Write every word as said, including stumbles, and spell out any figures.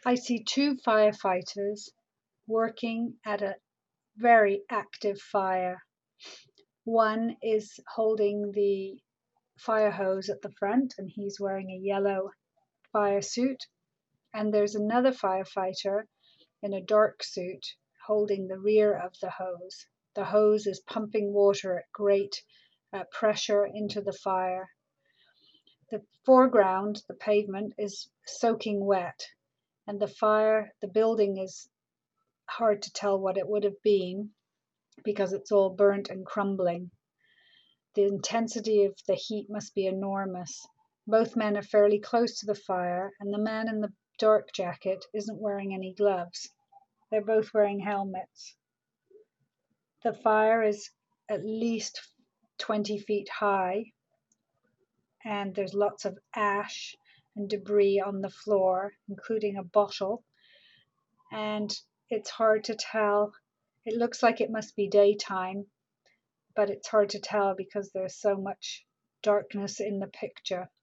I see two firefighters working at a very active fire. One is holding the fire hose at the front and he's wearing a yellow fire suit. And there's another firefighter in a dark suit holding the rear of the hose. The hose is pumping water at great uh, pressure into the fire. The foreground, the pavement, is soaking wet, and the fire, the building is hard to tell what it would have been because it's all burnt and crumbling. The intensity of the heat must be enormous. Both men are fairly close to the fire, and the man in the dark jacket isn't wearing any gloves. They're both wearing helmets. The fire is at least twenty feet high, and there's lots of ash and debris on the floor, including a bottle. And it's hard to tell. It looks like it must be daytime, but it's hard to tell because there's so much darkness in the picture.